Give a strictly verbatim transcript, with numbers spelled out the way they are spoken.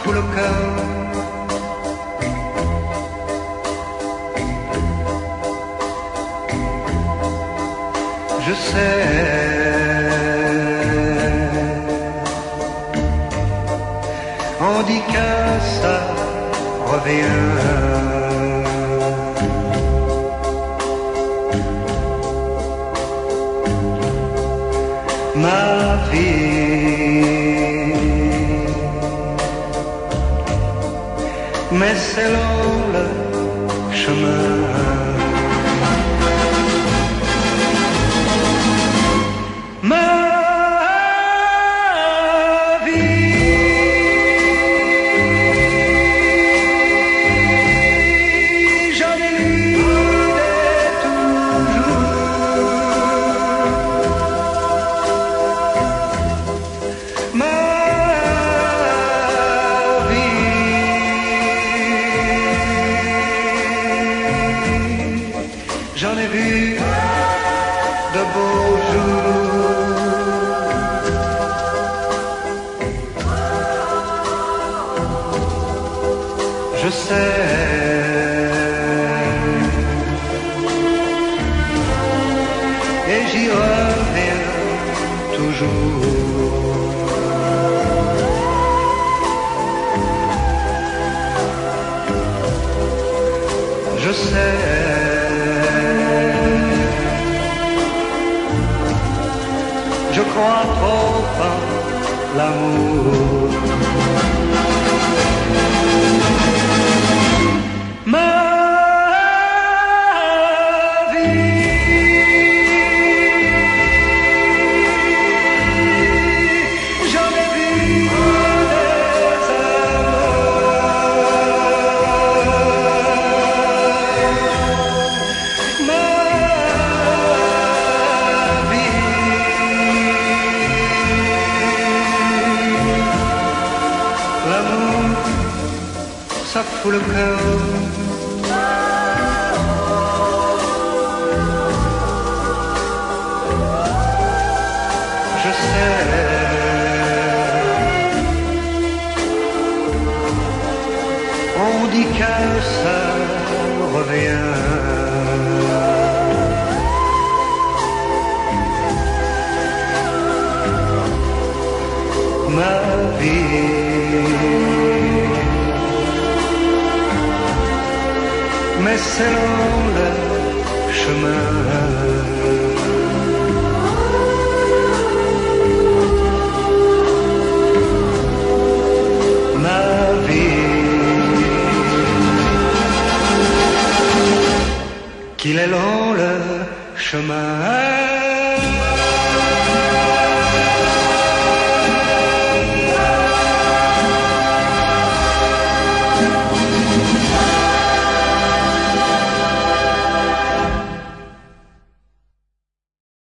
fout le cœur. Je sais, on dit que ça revient. Ma vie, mais c'est long le chemin. Ma vie, j'en ai lu des toujours. Ma vie, j'en ai vu de beaux jours. Je sais, et j'y reviens toujours. Je sais, je crois trop en l'amour. Ma vie, j'en ai vu des amours. Ma vie, l'amour, ça fout le cœur. Je sais, on dit que ça revient. Ma vie, mais c'est long le chemin. Ma vie, qu'il est long le chemin.